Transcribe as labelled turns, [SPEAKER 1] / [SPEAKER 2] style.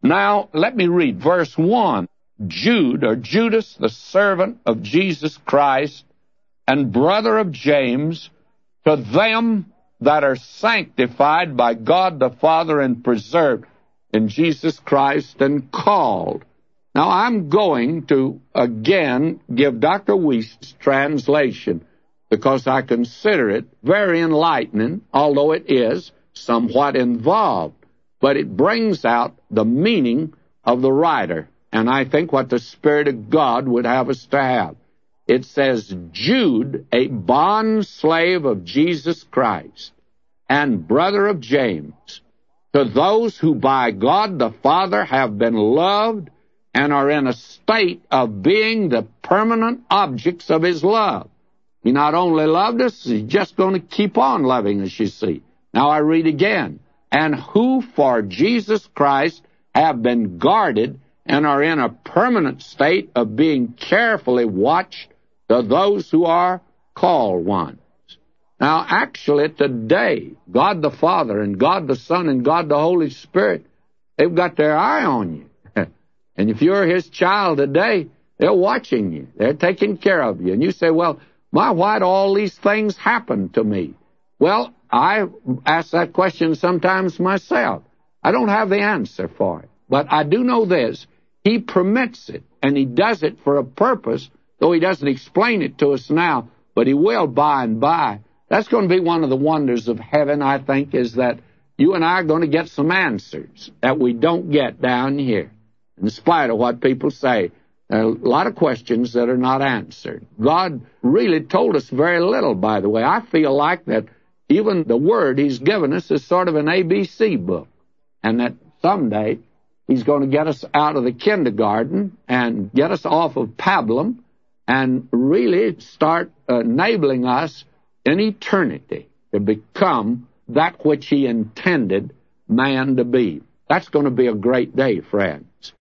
[SPEAKER 1] Now, let me read verse 1. Jude, or Judas, the servant of Jesus Christ, and brother of James, to them that are sanctified by God the Father and preserved in Jesus Christ and called. Now, I'm going to again give Dr. Wuest's translation because I consider it very enlightening, although it is somewhat involved. But it brings out the meaning of the writer, and I think what the Spirit of God would have us to have. It says, Jude, a bond slave of Jesus Christ, and brother of James, to those who by God the Father have been loved and are in a state of being the permanent objects of His love. He not only loved us, He's just going to keep on loving us, you see. Now I read again. And who for Jesus Christ have been guarded and are in a permanent state of being carefully watched to those who are called ones. Now, actually, today, God the Father and God the Son and God the Holy Spirit, they've got their eye on you. And if you're His child today, they're watching you. They're taking care of you. And you say, well, why do all these things happen to me? Well, I ask that question sometimes myself. I don't have the answer for it. But I do know this. He permits it, and He does it for a purpose, though He doesn't explain it to us now, but He will by and by. That's going to be one of the wonders of heaven, I think, is that you and I are going to get some answers that we don't get down here. In spite of what people say, there are a lot of questions that are not answered. God really told us very little, by the way. I feel like that even the Word He's given us is sort of an ABC book, and that someday He's going to get us out of the kindergarten and get us off of pablum and really start enabling us in eternity to become that which He intended man to be. That's going to be a great day, friends.